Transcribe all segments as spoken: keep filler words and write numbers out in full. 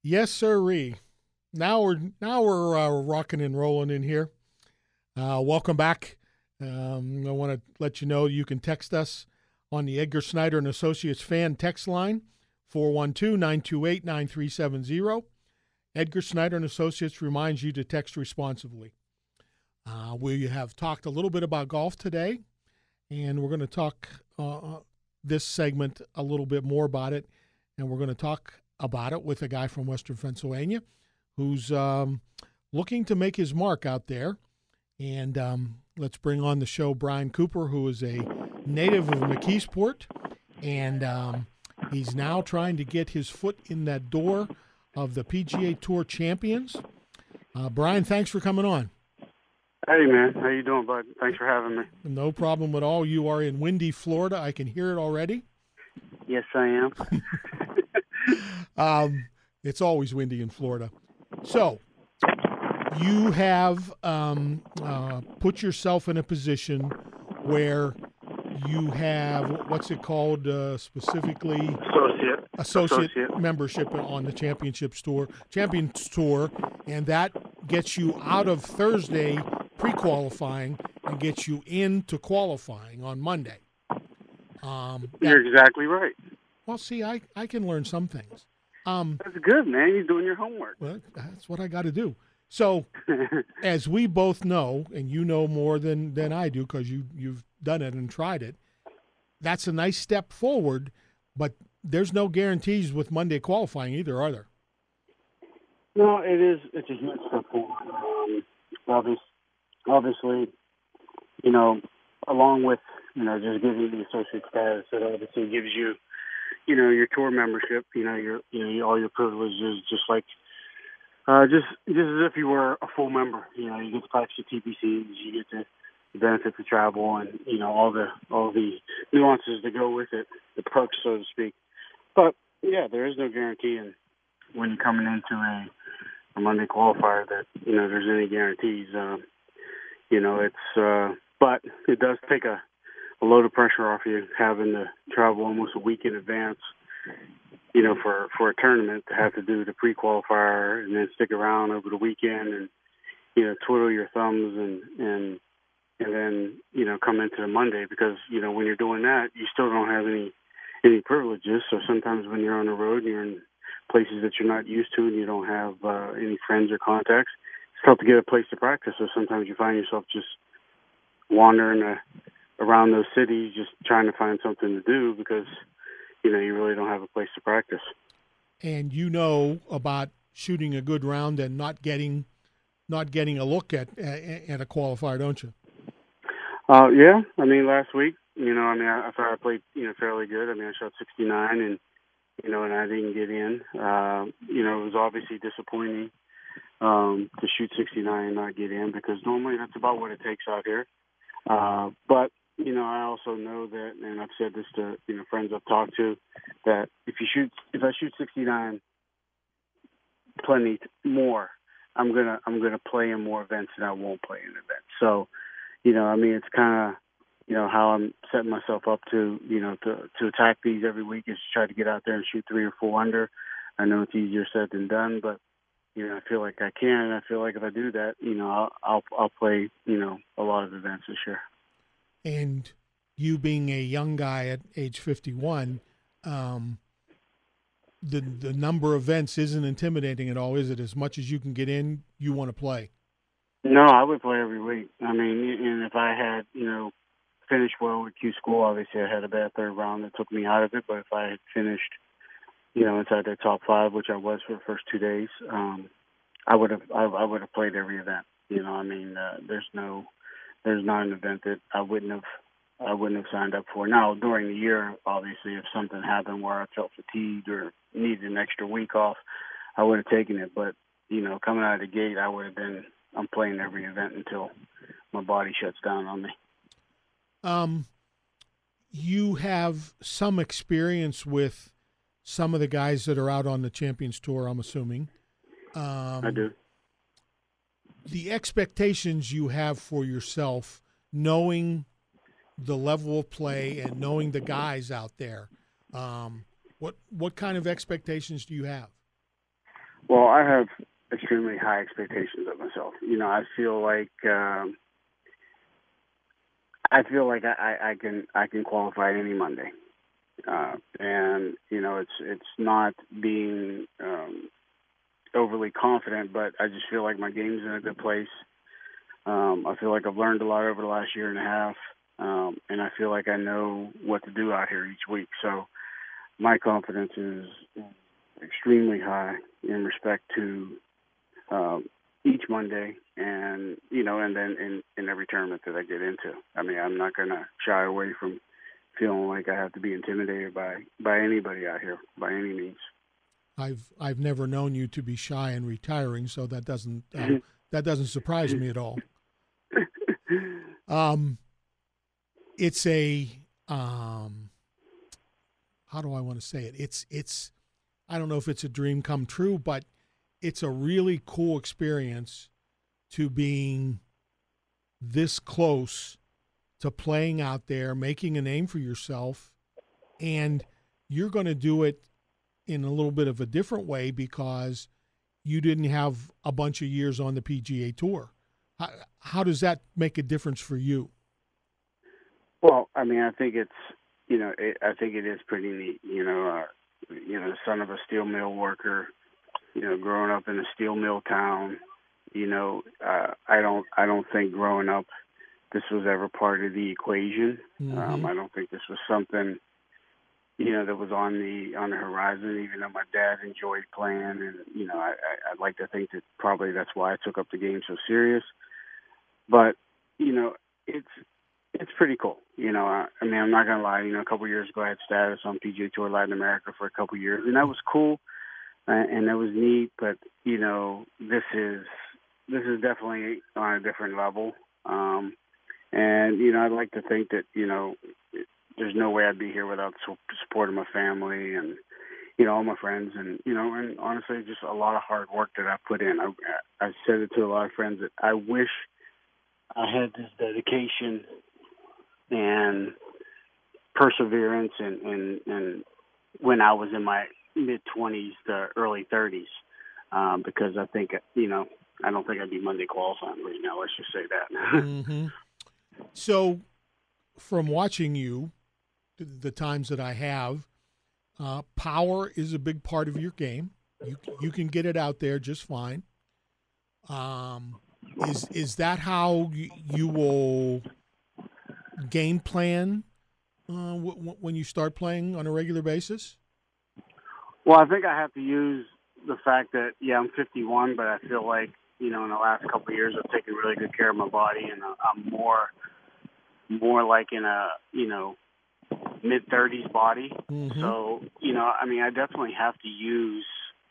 Yes, sirree. Now we're now we're uh, rocking and rolling in here. Uh, welcome back. Um, I want to let you know you can text us on the Edgar Snyder and Associates fan text line four one two, nine two eight, nine three seven zero. Edgar Snyder and Associates reminds you to text responsibly. Uh, we have talked a little bit about golf today, and we're going to talk uh, this segment a little bit more about it, and we're going to talk about it with a guy from Western Pennsylvania who's um, looking to make his mark out there. And um, let's bring on the show Brian Cooper, who is a native of McKeesport, and um, he's now trying to get his foot in that door of the P G A Tour Champions. Uh, Brian, thanks for coming on. Hey, man. How you doing, bud? Thanks for having me. No problem at all. You are in windy Florida. I can hear it already. Yes, I am. um, it's always windy in Florida. So you have um, uh, put yourself in a position where you have, what's it called uh, specifically? Associate. Associate. Associate Membership on the Championships Tour, Champions Tour, and that gets you out of Thursday pre-qualifying and gets you into qualifying on Monday. Um, that, You're exactly right. Well, see, I, I can learn some things. Um, That's good, man. You're doing your homework. Well, that's what I got to do. So, as we both know, and you know more than, than I do because you, you've done it and tried it, that's a nice step forward, but there's no guarantees with Monday qualifying either, are there? No, it is. It's a huge step forward. Um, obviously, obviously, you know, along with, you know, just giving you the associate status, it obviously gives you, you know, your tour membership, you know, your, you know, all your privileges, just like, uh, just, just as if you were a full member. You know, you get to practice your T P Cs, you get to benefit the travel, and you know all the all the nuances that go with it, the perks, so to speak. But yeah, there is no guarantee, and when you're coming into a, a Monday qualifier, that you know there's any guarantees. Um, you know, it's uh, but it does take a a load of pressure off you having to travel almost a week in advance, you know, for, for a tournament to have to do the pre-qualifier and then stick around over the weekend and, you know, twiddle your thumbs and, and, and then, you know, come into the Monday because, you know, when you're doing that, you still don't have any, any privileges. So sometimes when you're on the road and you're in places that you're not used to and you don't have uh, any friends or contacts, it's tough to get a place to practice. So sometimes you find yourself just wandering uh, around those cities just trying to find something to do because, you know, you really don't have a place to practice. And you know about shooting a good round and not getting not getting a look at at a qualifier, don't you? Uh, yeah. I mean, last week, you know, I mean, I, I thought I played, you know, fairly good. I mean, I shot sixty-nine and, you know, and I didn't get in. Uh, you know, it was obviously disappointing um, to shoot sixty-nine and not get in because normally that's about what it takes out here. Uh, but, you know, I also know that, and I've said this to, you know, friends I've talked to, that if you shoot, if I shoot sixty-nine plenty more, I'm going to, I'm going to play in more events than I won't play in events. So, you know, I mean, it's kind of, you know, how I'm setting myself up to, you know, to, to attack these every week is to try to get out there and shoot three or four under. I know it's easier said than done, but, you know, I feel like I can, and I feel like if I do that, you know, I'll, I'll, I'll play, you know, a lot of events this year. And you being a young guy at age fifty-one, um, the the number of events isn't intimidating at all, is it? As much as you can get in, you want to play. No, I would play every week. I mean, and if I had, you know, finished well with Q School, obviously I had a bad third round that took me out of it. But if I had finished, you know, inside the top five, which I was for the first two days, um, I would have I, I would have played every event. You know, I mean, uh, there's no. There's not an event that I wouldn't have I wouldn't have signed up for. Now, during the year, obviously, if something happened where I felt fatigued or needed an extra week off, I would have taken it. But, you know, coming out of the gate, I would have been, I'm playing every event until my body shuts down on me. Um, you have some experience with some of the guys that are out on the Champions Tour, I'm assuming. Um, I do. The expectations you have for yourself, knowing the level of play and knowing the guys out there, um, what what kind of expectations do you have? Well, I have extremely high expectations of myself. You know, I feel like um, I feel like I, I, I can I can qualify any Monday, uh, and you know, it's it's not being um, overly confident, but I just feel like my game's in a good place. Um, I feel like I've learned a lot over the last year and a half, um, and I feel like I know what to do out here each week. So my confidence is extremely high in respect to um, each Monday, and you know, and then in, in every tournament that I get into. I mean, I'm not going to shy away from feeling like I have to be intimidated by by anybody out here by any means. I've I've never known you to be shy and retiring, so that doesn't uh, that doesn't surprise me at all. Um, it's a um, how do I want to say it? It's it's I don't know if it's a dream come true, but it's a really cool experience to being this close to playing out there, making a name for yourself, and you're going to do it in a little bit of a different way because you didn't have a bunch of years on the P G A Tour. How, how does that make a difference for you? Well, I mean, I think it's, you know, it, I think it is pretty neat. You know, uh, you know, the son of a steel mill worker, you know, growing up in a steel mill town. You know, uh, I don't, I don't think growing up this was ever part of the equation. Mm-hmm. Um, I don't think this was something, you know, that was on the on the horizon. Even though my dad enjoyed playing, and you know, I, I, I'd like to think that probably that's why I took up the game so serious. But you know, it's it's pretty cool. You know, I, I mean, I'm not gonna lie. You know, a couple of years ago, I had status on P G A Tour Latin America for a couple of years, and that was cool, uh, and that was neat. But you know, this is this is definitely on a different level. Um, and you know, I'd like to think that you know, there's no way I'd be here without the support of my family and you know all my friends, and you know, and honestly, just a lot of hard work that I put in. I I said it to a lot of friends that I wish I had this dedication and perseverance and, and, and when I was in my mid-twenties to early thirties, um, because I think, you know, I don't think I'd be Monday qualifying right now. Let's just say that. Mm-hmm. So from watching you, the times that I have, uh, power is a big part of your game. You you can get it out there just fine. Um, is is that how you, you will game plan uh, w- w- when you start playing on a regular basis? Well, I think I have to use the fact that, yeah, I'm fifty-one, but I feel like, you know, in the last couple of years I've taken really good care of my body, and I'm more, more like in a, you know, mid-thirties body. Mm-hmm. So, you know, I mean, I definitely have to use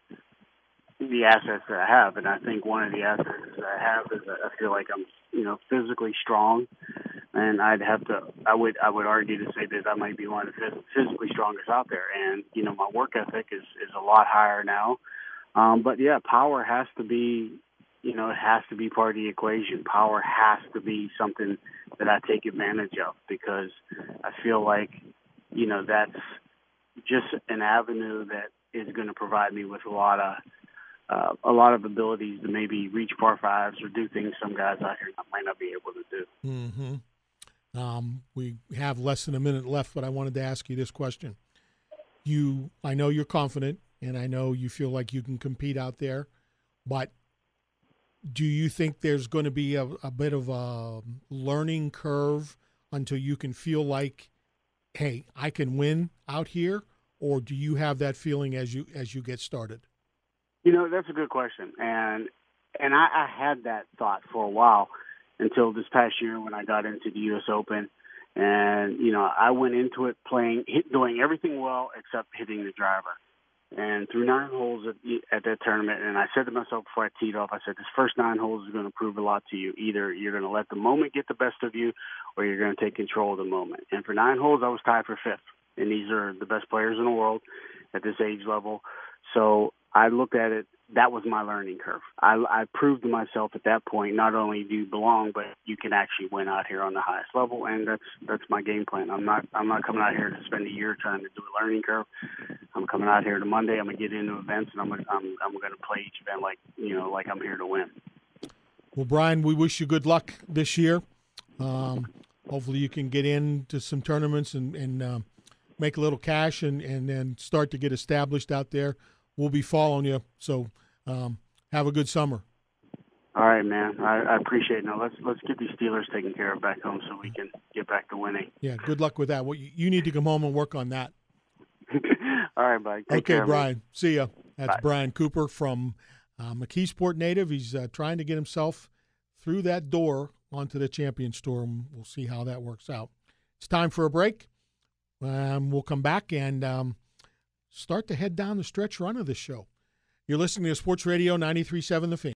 the assets that I have, and I think one of the assets that I have is that I feel like I'm, you know, physically strong, and I'd have to, I would, I would argue to say that I might be one of the physically strongest out there, and you know, my work ethic is is a lot higher now. Um, but yeah, power has to be, you know, it has to be part of the equation. Power has to be something that I take advantage of because I feel like, you know, that's just an avenue that is going to provide me with a lot of uh, a lot of abilities to maybe reach par fives or do things some guys out here might not be able to do. Mm-hmm. Um, we have less than a minute left, but I wanted to ask you this question. You, I know you're confident, and I know you feel like you can compete out there, but do you think there's going to be a, a bit of a learning curve until you can feel like, hey, I can win out here, or do you have that feeling as you as you get started? You know, that's a good question, and and I, I had that thought for a while until this past year when I got into the U S Open, and you know, I went into it playing, hit, doing everything well except hitting the driver. And through nine holes at, at that tournament, and I said to myself before I teed off, I said, this first nine holes is going to prove a lot to you. Either you're going to let the moment get the best of you, or you're going to take control of the moment. And for nine holes, I was tied for fifth, and these are the best players in the world at this age level. So I looked at it that was my learning curve. I, I proved to myself at that point, not only do you belong, but you can actually win out here on the highest level, and that's that's my game plan. I'm not I'm not coming out here to spend a year trying to do a learning curve. I'm coming out here to Monday. I'm gonna get into events, and I'm gonna, I'm I'm gonna play each event like you know like I'm here to win. Well, Brian, we wish you good luck this year. Um, hopefully, you can get into some tournaments and and uh, make a little cash, and and then start to get established out there. We'll be following you. So. Um, have a good summer. All right, man. I, I appreciate it. Now let's let's get these Steelers taken care of back home so we can get back to winning. Yeah, good luck with that. Well, you, you need to come home and work on that. All right, buddy. Take okay, care, Brian. Man. See ya. That's Bye. Brian Cooper from uh, McKeesport native. He's uh, trying to get himself through that door onto the Champions Tour, and we'll see how that works out. It's time for a break. Um, we'll come back and um, start to head down the stretch run of this show. You're listening to Sports Radio ninety-three point seven The Fan.